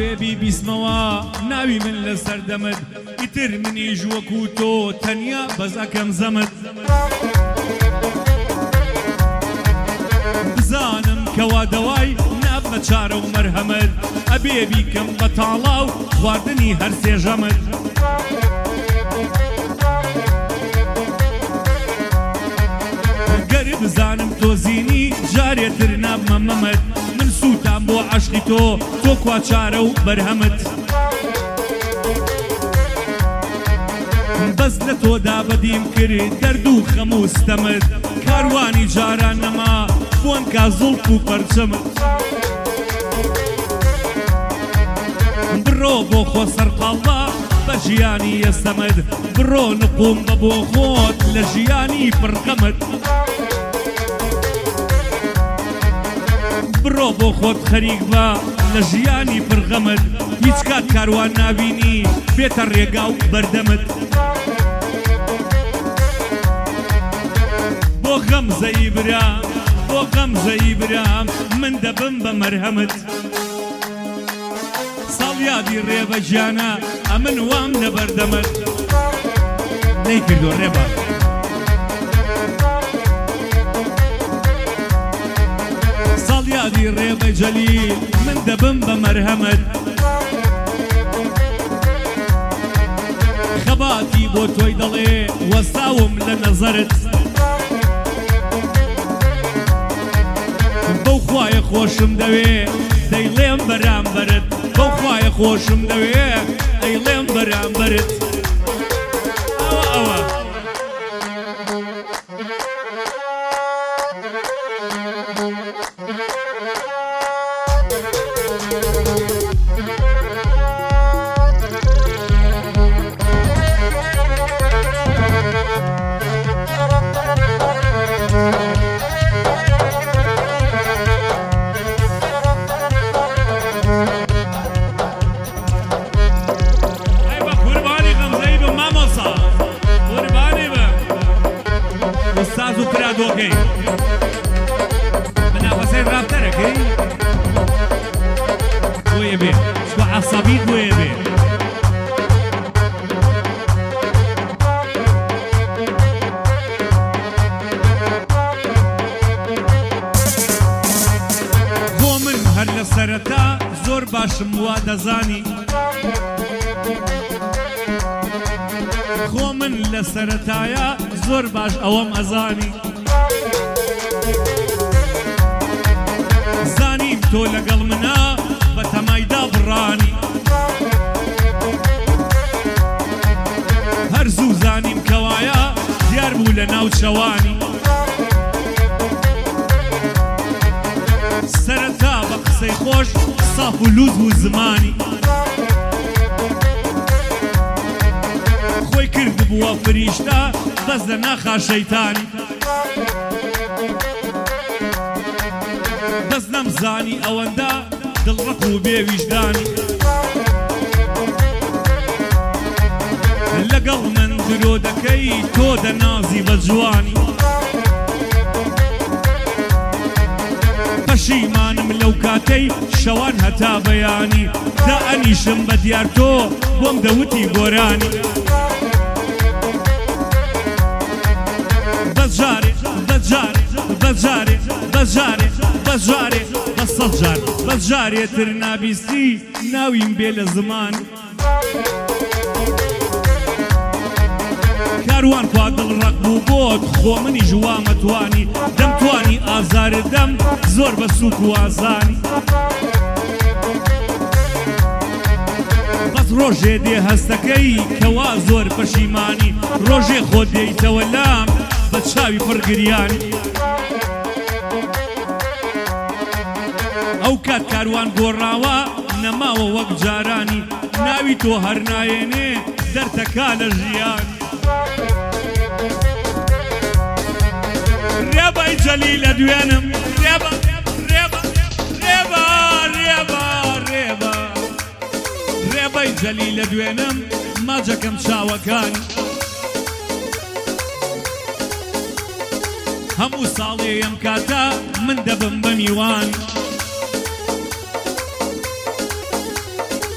بەبێبی بیسمەوە ناوی من لەسەر دەمت ئیتر منیش وەکو تۆ تەنیا بەس ئەکەم زەمت بزانم کەوا دەوای نابمە چارە و مەرهەمت ئەبێ بیکەم بە تاڵاو خواردنی هەر سێژەمت گەر بزانم تۆ زینی جارێتر نابمە مەمت من سووتام بۆ عەشقی تۆ کوا چارە و بەرهەمت بەس لە تۆدا بەدیم کرد دەرد و خەم و ستەمت کاروانی جاران نەما بۆن کا زوڵف و پەرچەمت بڕۆ بۆ خۆ سەرقاڵا بە ژیانی ئێستەمت بڕۆ نقوم بە بۆ خۆت لە ژیانی پڕقەمت بڕۆ بۆ خۆت خەریک بە لە ژیانی پڕغەمت هیچ کات کاروان نابینی بێتە ڕێگا و بەردەمت بۆ غەمزەی برام بۆ غەمزەی برام من دەبم بە مەرهەمت ساڵیادی ڕێبە گیانە ئەمن وام لە بەردەمت نەیکردۆ ڕێبە ساڵیادی ڕێبە جەلیل من دەبم بە مەرهەمت خەباتی بۆ تۆی دەڵێ وەستاوم لە نەزەرت بەو خوایە خۆشم دەوێ دەیڵێم بەرامبەرت بەو خوایە خۆشم دەوێ ئەیڵێم بەرامبەرت ئەوە دۆکەی بەناوبەسەی ڕابتەرەکەی بۆیە بێ شکۆ عەسەبیت بۆیە بێ بۆ من هەر لە سەرەتا زۆر باشم وا دەزانی خۆ من لە سەرەتایە زۆر باش ئەوەم ئەزانی زانیم تۆ لەگەڵ منە بە تەمایدا بڕانی هەرزوو زانیم کەوایە دیار بوو لە ناو چەوانی سەرەتا بە قسەی خۆش ساف و لوز بوو زمانی خۆی کرد بووە فریشتە بەس لە ناخا شەیتانی بەس نەمزانی ئەوەندە دڵڕق و بێویژدانی لەگەڵ من درۆ دەکەی تۆ دەنازی بە جوانی پەشیمانم لەو کاتەی شەوان هەتا بەیانی دا ئەنیشم بە دیار تۆ بۆم دەوتی گۆرانی بەجارێ بەجارێ بەجارێ بەجارێ بەجارێ بە سەد جار بەجارێتر نابیستی ناویم بێ لە زمان کاروان خوا دڵڕق بوو بۆت خۆ منی ژوامەتوانی دەمتوانی ئازارت دەم زۆر بە سووک و ئازانی بەس ڕۆژێ دێ هەستەکەی کەوا زۆر پەشیمانی ڕۆژێ خۆ دێیتەوە لام بە چاوی پڕگریانی ئەو کات کاروان گۆڕاوە نەماوە وەک جارانی ناوی تۆ هەر نایێنێ دەرتەکا لە ژیانی ڕێبای جەلی لە دوێنم ڕێبە ڕێبە ڕێبە ڕێبە ڕێبە ڕێبای جەلی لە دوێنم ماجەکەم چاوەکانی هەموو ساڵێ ئەم کاتە من دەبم بە میوان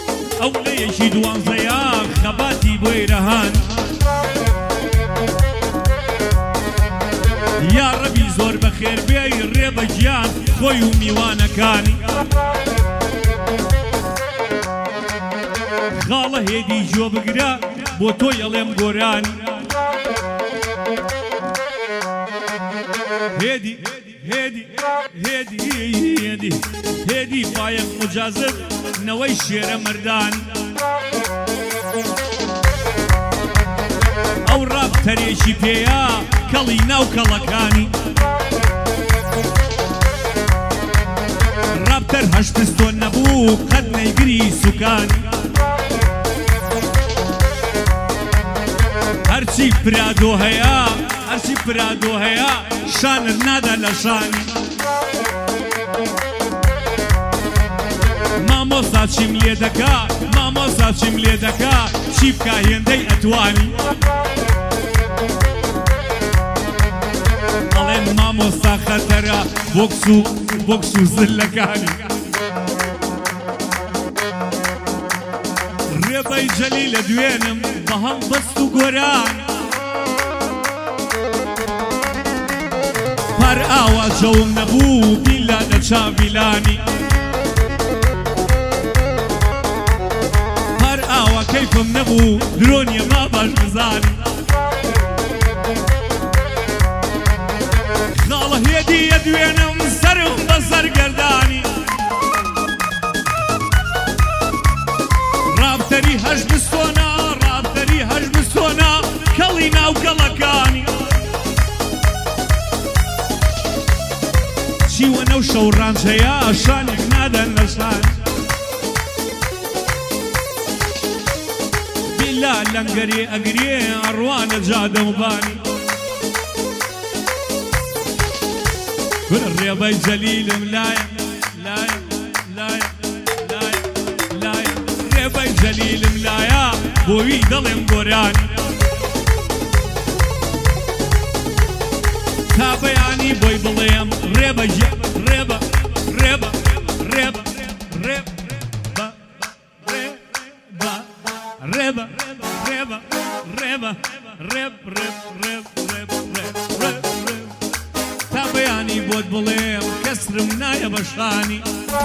ڕێیەکی دوانزەیە خەباتی بۆی ڕەهان یا ڕەبی زۆر بەخێر بێی ڕێ بە گیان خۆی و میوانەکانی خاڵە هێدی جۆ بگرە بۆ تۆی ئەڵێم گۆرانی هێدی هێدی هێدی هێدی هێدی فایق مجازت نەوەی شێرە مردانی ئەو ڕابتەرێکی پێیە کەڵی ناو کەڵەکانی ڕابتەر هەشتستۆن نەبوو قەت نەیگری سوکانی هەرچی پرادۆ هەیە هەرچی پرادۆ هەیە شانر نادا لە شانی مامۆستا چیم لێ دەکا مامۆستا چیم لێ دەکا چی بکە هێندەی ئەتوانی ئەڵێن مامۆستا خەتەرە بۆکس و زلەکانی ڕێبەی جەلی لە دوێنم بە هەم بەست و گۆران پەر ئاوا جەوم نەبوو بیلا لە چاویلانی پەر ئاوا کەیفم نەبوو درۆنیە ما باش بزانی خاڵە هێدیە دوێنم سەرم بە سەرگەردانی ڕابتەری هەش بستۆنا ڕابتەری هەش بستۆنا کەڵی ناو کەڵەکانی چیوە نەو شەو ڕانجەیە شانێک نادەن لە شان بیلا لەنگەرێ ئەگرێ ئەڕوانە جادەمبانی ڕێبەی جەلیلم لایە لایە لایە لایە لایە ڕێبەی جەلیلم لایە بۆوی دەڵێم گۆرانی تا بەیانی بۆی بڵێم ڕێبە ڕێبە ڕێبە ڕێبە ڕێبە ڕێبە ڕێبە ڕێبە ڕێبە ڕێب ڕێب ڕێب ڕێب ڕێب تا بەیانی بۆت بڵێم کەسرم نایە بەشانی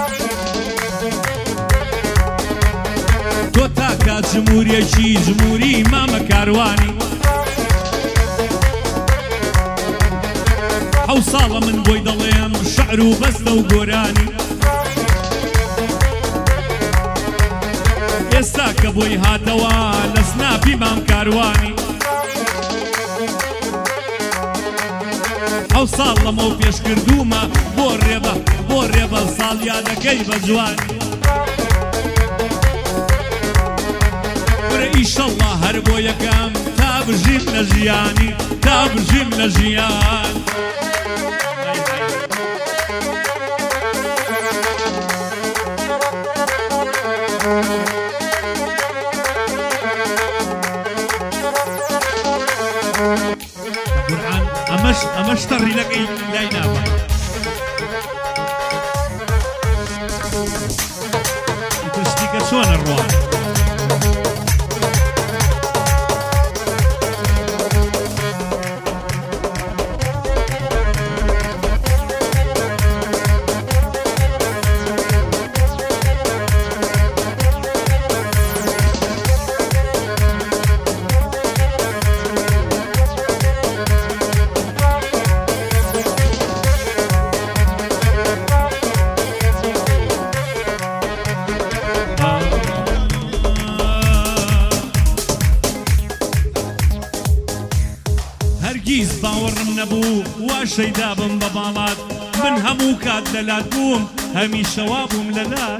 تۆ تاکات جمهوریەکی جمهوری مامە کاروانی حەو ساڵە من بۆی دەڵێم شەعر و بەستە و گۆرانی ئێستا کە بۆی هاتەوە لە سناپی مام کاروانی ئەو ساڵ لەمە و پێش کردومە بۆ ڕێبە ساڵیادەکەی بە جوانی ئیشەڵڵا هەر بۆ یەکەم تا بژیم لە ژیانی تا بژیم لە ژیان قورآن ئەمەش تەڕی لەگەی لای نابە تشتیکە چۆنە ڕوان هەرگیز باوەڕم نەبوو وا شەیدا بم بە باڵات من هەموو کات لەلات بووم هەمیشەوا بووم لەلات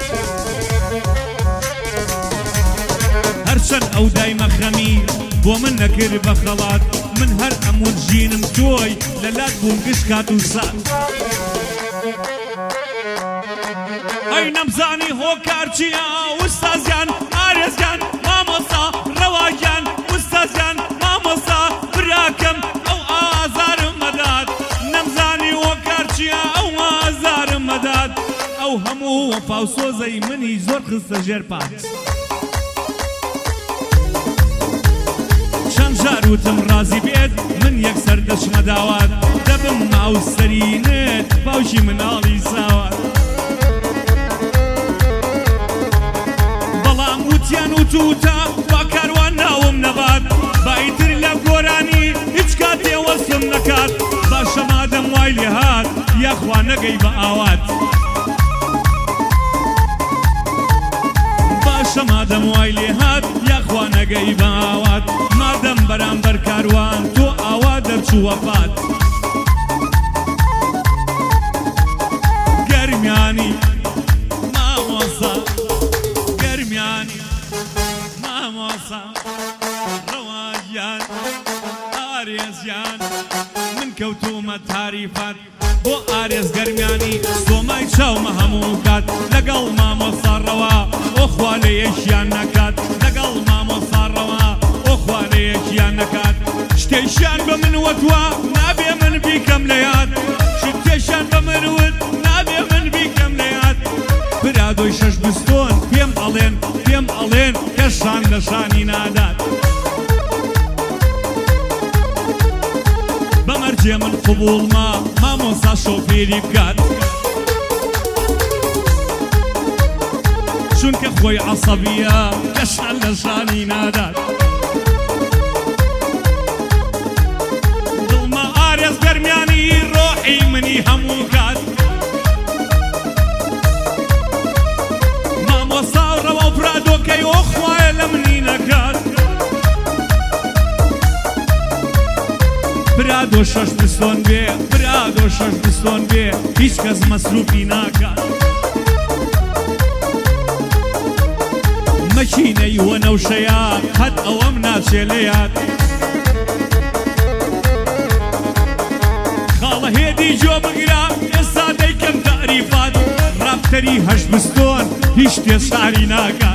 هەرچەند ئەو دایمە خەمی بۆ من نەکرد بە خەڵات من هەر ئەموو ژینم تۆی لەلات بووم گشت کات و سات ئەی نەمزانی هۆکار چییە وستازیان ئارێزگان مامۆستا ڕەواگیان وستازیان مامۆستا براکەم ئەو ئازارم مەدات نەمزانی هۆکار چییە ئەو ئازارم مەدات ئەو هەموو وەفا و سۆزەی منی زۆر خستە ژێر پات هەجار وتم ڕازی بێت من یەکسەر دەچمە داوات دەبم ماو سەرینت باوکی مناڵی ساوات بەڵام وتیان وتوتە با کاروان ناوم نەبات بایتر لە گۆرانی هیچ کاتێ وەسم نەکات باشە مادەم وای لێ هات یاخوا نەگەی بە ئاوات باشە مادەم وای لێ هات یاخوا نەگەی بە ئاوات مادەم بەرامبەر کاروان تۆ ئاوا دەرچوو وەفات گەرمیانی مامۆسا گەرمیانی مامۆسا ڕەواژیان ئارێزیان من کەوتومە تاریفات بۆ ئارێز گەرمیانی سۆمای چاومە هەموو کات لەگەڵ مامۆسا ڕەوا ئۆخوا لە یەکیان نەکات لەگەڵ مامۆسا ڕەوا ئۆخوا لە یەکیان نەکات شتێشیان بە من وەتوە نابێ من بیکەم لە یاد شتێشیان بە من وت نابێ من بیکەم لە یاد برادۆی شەش بستۆن پێم ئەڵێن کەشان لە شانی نادات بەمەرجێ من قبوڵما مامۆسا شۆفێری بکات چونکە خۆی عەسەبیە کەشان لە شانی نادات دڵما ئارێز گەرمیانی ڕۆحی منی هەموو کات مامۆسا و ڕەوا و برادۆکەی ئۆخوایە لە منی نەکات برادۆ شەش بستۆن بێ برادۆ شەش بستۆن بێ هیچ کەس مەسروفی ناکات مەکینەی وە نەوشەیە هەت ئەوەم ناچێ لە یاد خاڵە هێدی جۆ بگرا ئێستا دەیکەم تەعریفات ڕابتەری هەشت بستۆن هیچ شتێ شاری ناکات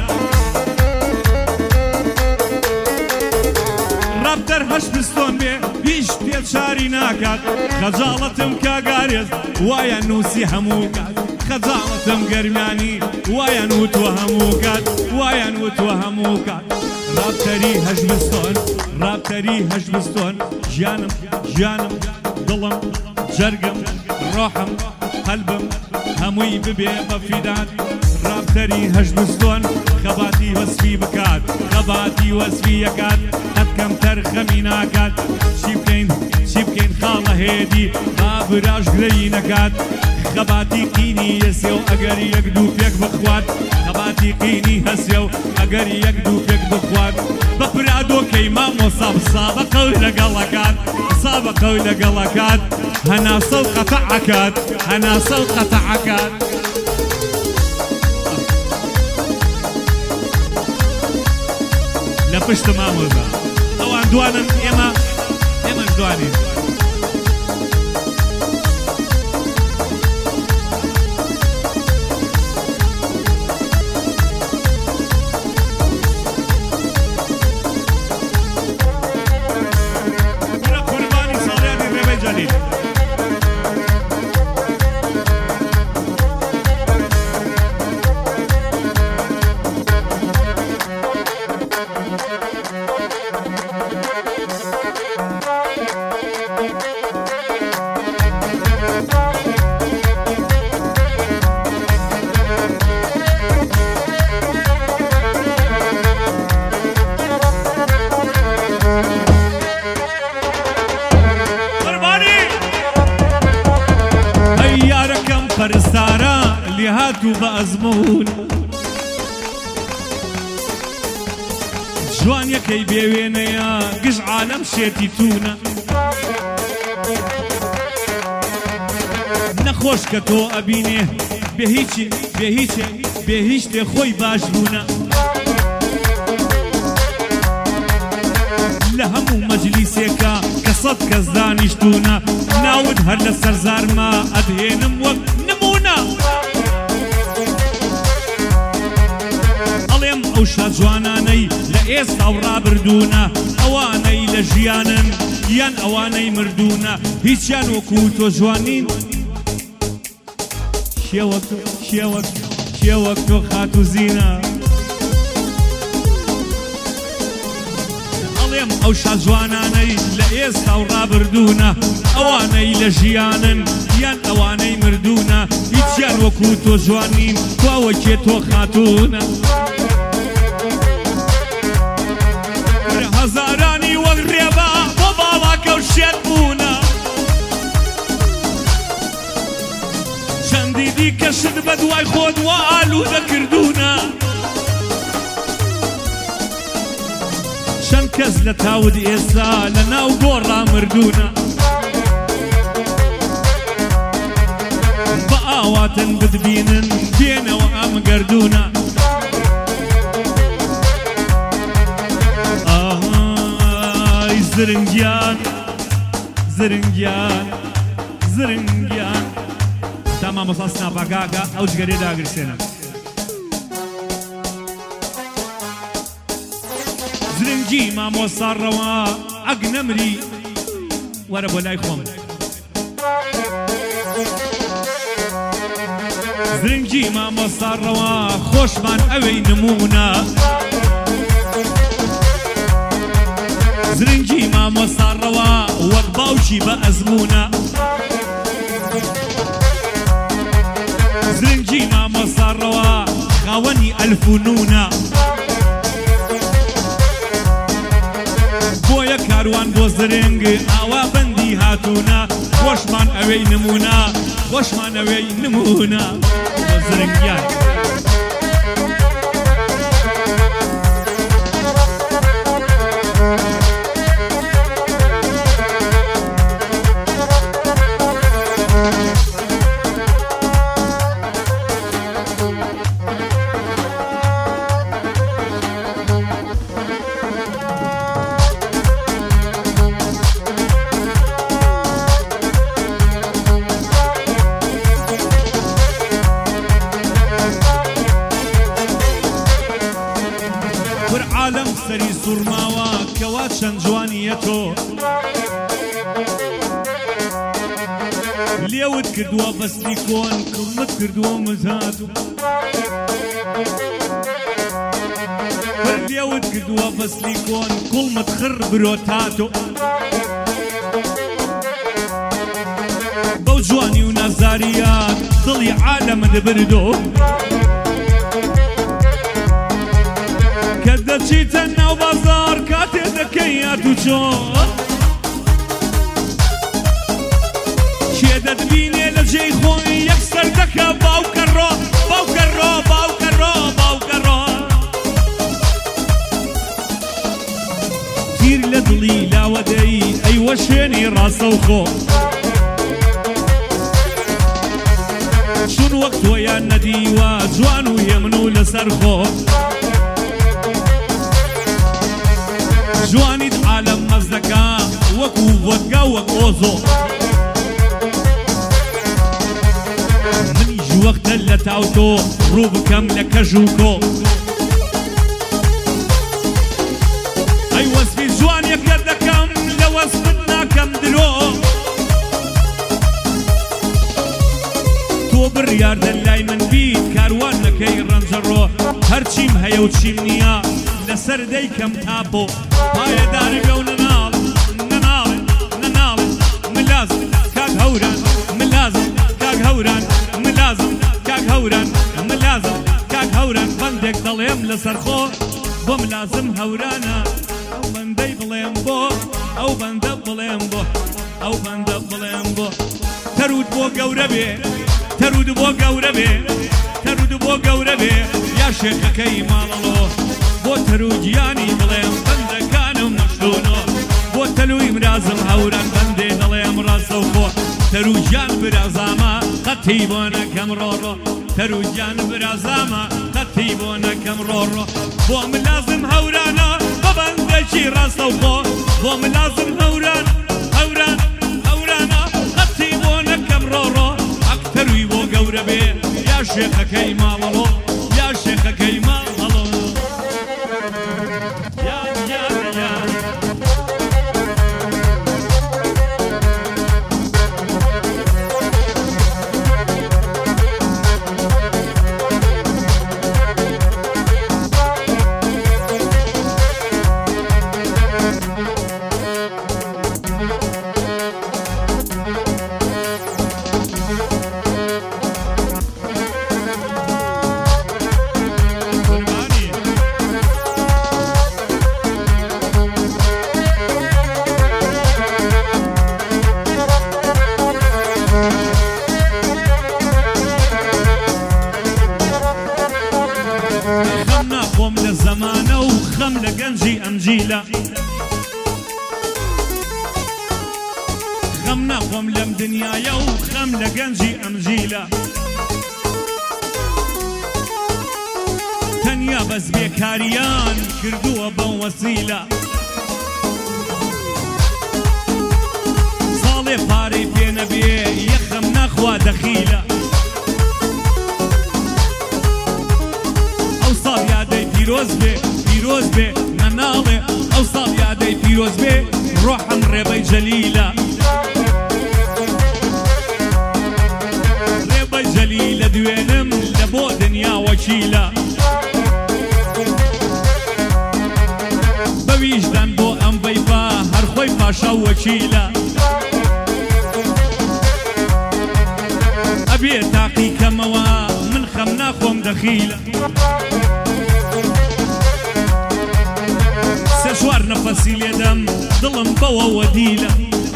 ڕابتەر هەشت بستۆن بێ هیچ شتێ شاری ناکات خەجاڵەتم کاگارێز وایە نووسی هەموو کات خەجاڵەتم گەرمیانی وایە نوتوە هەموو کات وایە نوتوە هەموو کات ڕابتەری هەشت بستۆن ڕابتەری هەشت بستۆن ژیانم دڵم جەرگم ڕۆحم قەلبم هەمووی ببێ بە فیدات ڕابتەری هەشت بستۆن خەباتی وەسفی بکات خەباتی وەسفی یەکات قەتکەم تەرخەمی ناکات چی بکەین خاڵە هێدی ئابراش گرەی نەکات خەباتی قینی هەسێ و ئەگەر یەک دوو پێک بخوات خەباتی قینی هەسێ و ئەگەر یەک دوو پێک بخوات بە برادۆکەی مامۆسا سابقە و لەگەڵەکات سابقە و لەگەڵەکات هەناسە و قەتەعەکات هەناسە و قەتەعەکات لە پشت مامۆزا ئەوان دوانن ئێمەش دوانین پەرستارە لێ هاتوو بە ئەزموون جوانیەکەی بێوێنەیە گژ عالەم شێتی توونە نەخۆش کە تۆ ئەبینێ بێ هیچ تێ خۆی باش بوونە لە هەموو مەجلیسێکە کە سەد کەس دانیشتوونە ناوت هەر لە سەرزارما ئەدهێنم وەک نمونە ئەڵێم ئەو شاد جوانانەی لە ئێستا و ڕابردوونە ئەوانەی لە ژیانن یان ئەوانەی مردوونە هیچیان وەکو تۆ جوانین شێوەک تۆ خات و زینە دەڵێم ئەو شاجوانانەی لە ئێستا و ڕابردوونە ئەوانەی لە ژیانن یان ئەوانەی مردوونە هیچیان وەکو تۆ جوان نین تواوەکێ تۆ خاتوونە هەزارانی وەک ڕێبا بۆ باڵاکە و شێت بوونە چەندی دیکەشت بە دوای خۆت وا ئالوودە کردوونە چەند کەس لە تاود ئێستا لە ناو گۆڕا مردوونە بە ئاواتن بتبینن بێنەوە ئەم گەردوونە ئاهای زرنگیان زرنگیان زرنگیان تا مامۆستا سناپاکاکە ئەو جگەرێ داگرسێنە زرنگی مامۆستا ڕەوا ئەگ نەمری وەرە بۆ لای خۆم زرنگی مامۆستا ڕەوا خۆشمان ئەوەی نمونە زرنگی مامۆستا ڕەوا وەک باوکی بە ئەزمونە زرنگی مامۆستا ڕەوا خاوەنی ئەلفونونە بۆیە کاروان بۆ زرنگ ئاوا بەندی هاتوونە خۆشمان ئەوەی نمونە خۆشمان ئەوەی نمونە بۆ زرنگیان عالم سەری سوورماوە کەوا چەند جوانیە تۆ لێوت کردووە بەستی کۆن کڵمت کردووە مزات لێوت کردووە بەستی کۆن کوڵمت خڕ برۆ تاتۆ بەو جوانی و نازاریات دڵی عالەمە دەبردۆ کە دەچیتە ناو بازار کاتێ دەکەی یات و چۆ کێ دەتبینێ لە جێی خۆی یەکسەر دەکە باوکە ڕۆ باوکە ڕۆ باوکە ڕۆ باوکە ڕۆ تیر لە دڵی لاوەدەی ئەیوە شوێنی ڕاستە و خۆ چون وەک تۆیان نەدیوە جوان و هێمن و لەسەر خۆ جوانیت عالم مەزدەکە وەکو ڤۆدگا وەک ئۆزۆ منیش وەختە لە تاوتۆ ڕوو بکەم لە کەژ و کۆ ئەی وەسفی جوانیەکە دەکەم لە وەسفت ناکەم درۆ تۆ بڕیاردە لای من بیت کاروان نەکەی ڕەنجەڕۆ هەرچیم هەیە و چیم نییە لەسەر دەیکەم تاپۆ پایەداری بێ و نەناڵ نەناڵ نەناڵ ملازم کاک هەوران ملازم کاک هەوران ملازم کاک هەوران ملازم کاک هەوران بەندێک دەڵێم لەسەر خۆ بۆ ملازم هەورانە ئەو بەندەی بڵێم بۆ ئەو بەندە بڵێم بۆ ئەو بەندە بڵێم بۆ تەرود بۆ گەورە بێ تەرود بۆ گەورە بێ تەرود بۆ گەورە بێ یا شێخەکەی ماڵەڵۆ بۆ تەروجیانی بڵێم بەندەکانم مەشتونۆ بۆ تەلوی مرازم هەوران بەندێ دەڵێم ڕاستە و خۆ تەروجیان برازامە قەتی بۆ نەکەم ڕۆڕۆ تەروجیان برازامە قەتی بۆ نەکەم ڕۆڕۆ بۆ ملازم هەورانە بە بەندێکی ڕاستە و خۆ بۆ ملازم هەوران هەوران هەورانە قەتی بۆ نەکەم ڕۆڕۆ ئەکتەروی بۆ گەورە بێ یا شێخەکەی ماڵەڵۆ یا شێخەکەی ماڵەڵۆ خەم لە گەنجی ئەمجیلە خەم ناخۆم لەم دنیایە و خەم لە گەنجی ئەمجیلە تەنیا بەس بێکاریان کردووە بەو وەسیلە ساڵێ پارەی پێ نەبێ یەخەم ناخوا دەخیلە ئەو ساڵ یادەی پیرۆز بێ پیرۆز بێ نەناڵێ ئەو ساڵ یادەی پیرۆز بێ ڕۆحم ڕێبەی جەلیلە ڕێبەی جەلیلە دوێنم لە بۆ دنیا وەکیلە بەویژدان بۆ ئەم بەیبا هەر خۆی پاشا وەکیلە ئەبێ تاقی کەمەوە من خەم ناخۆم دەخیلە سێ چوار نەفەسی لێدەم دڵم بەوە وەدیلە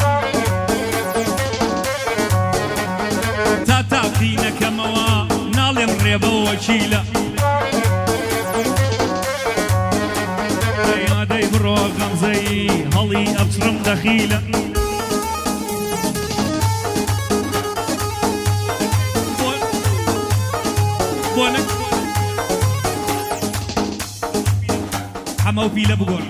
تا تاقی نەکەمەوە ناڵێم ڕێبە وەکیلە یادەی بڕۆ غەمزەی هەڵی ئەبچڕم دەخیلە حەمە و پیلە بگۆڕ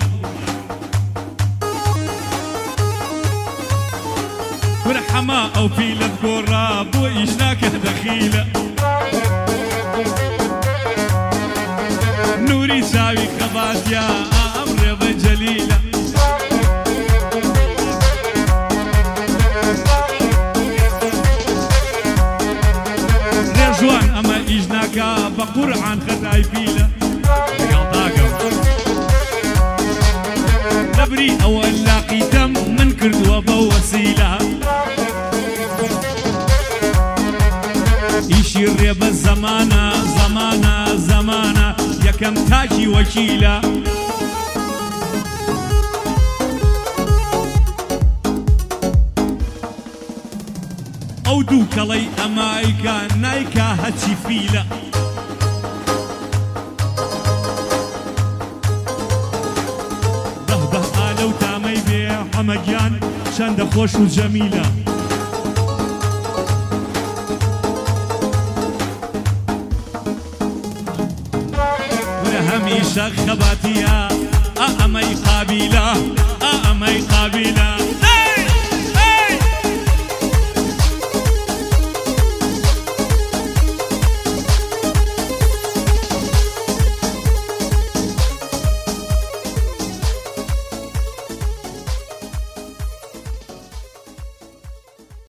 ورە حەما ئەو پیلە بگۆڕا بۆ ئیش ناکە دەخیلە نوری چاوی خەباتیا ئەم ڕێبە جەلیلە ڕێژوان ئەمە ئیش ناکە بە قورعان خەتای پیلە لەبری ئەوە لاقیتەم من کردووە بە وەسیلە ئیشی ڕێبە زەمانە زەمانە زەمانە یەکەم تاجی وەکیلە ئەو دوو کەڵەی ئەمایکە نایکا هەچی فیلە بەه ئالە و تامەی بێ حەمەگیان چەندە خۆش و جەمیلە ورە هەمیشە خەباتیە ئەمەی قابیلە